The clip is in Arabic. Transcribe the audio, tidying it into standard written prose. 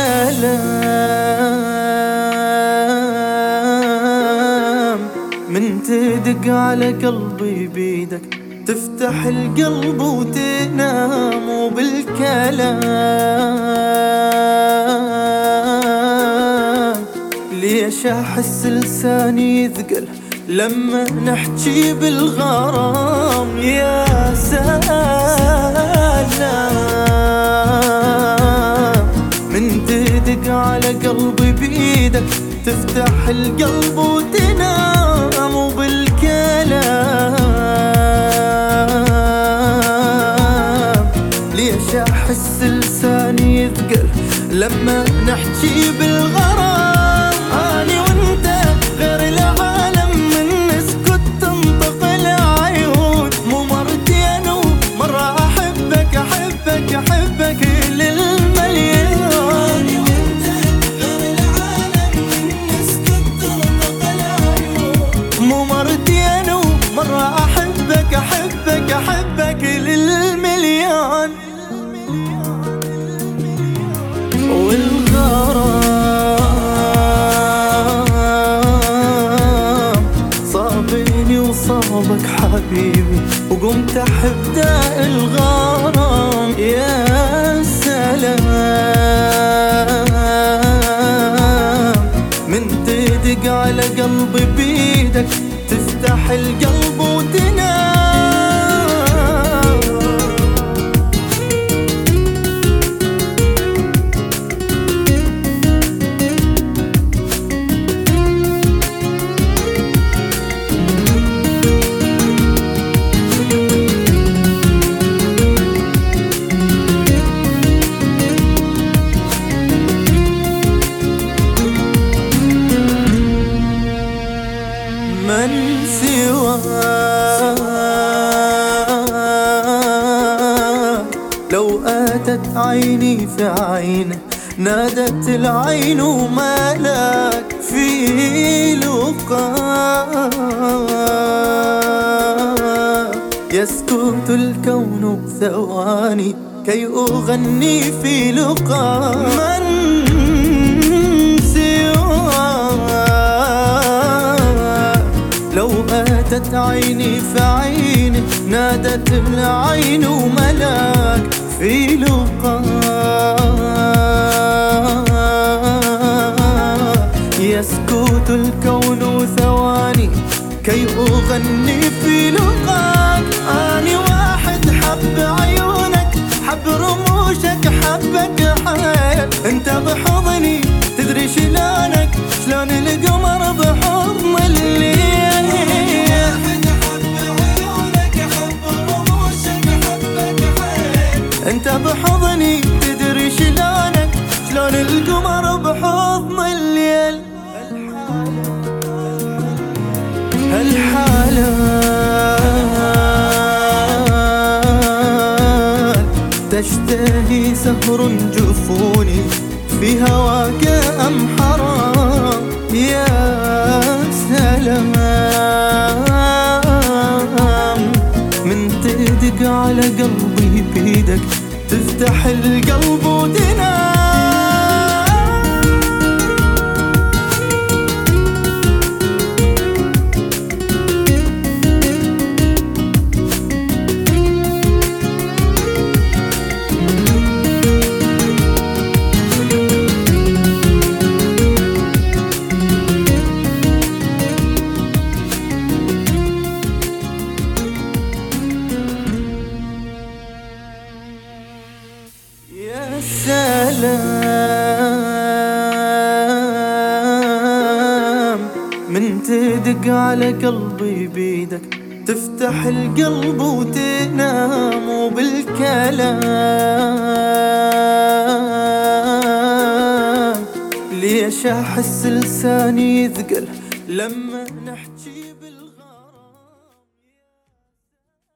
سلام من تدق على قلبي بيدك تفتح القلب وتنام بالكلام. ليش احس لساني يثقل لما نحكي بالغرام؟ يا سلام من تدق على قلبي بيدك تفتح القلب وتنام بالكلام. ليش احس لساني يثقل لما نحكي بالغرام؟ اني وانت غير العالم من نسكت تنطق العيون. مو مرتين ومرة احبك احبك احبك للمليون. اني وانت غير العالم من نسكت تنطق العيون. مو مرتين ومرة احبك احبك احبك للمليون. والغرام صابني وصابك حبيبي وقمت احب داء الغرام. يا سلام من تدق على قلبي بيدك تفتح القلب وتنام. من سواك لو أتت عيني في عينه نادت العين وملاك في لقاك. يسكت الكون ثواني كي أغني في لقاك. من سواك لو أتت عيني في عيني نادت العين وملاك في لقاك. يسكت الكون ثواني كي أغني في لقاك. أني واحد حب عيونك حب رموشك حبك حيل. انت بحضني تدري شلونك شلون القمر بحضن الليل. انت بحضني تدري شلونك شلون القمر بحضن الليل. هالحالات تشتهي سهر جفوني في هواك أم حرام. يا سلام من تدق على قلبي بيدك تفتح القلب وتنام. يا سلام من تدق على قلبي بيدك تفتح القلب وتنام بالكلام. ليش احس لساني يثقل لما نحكي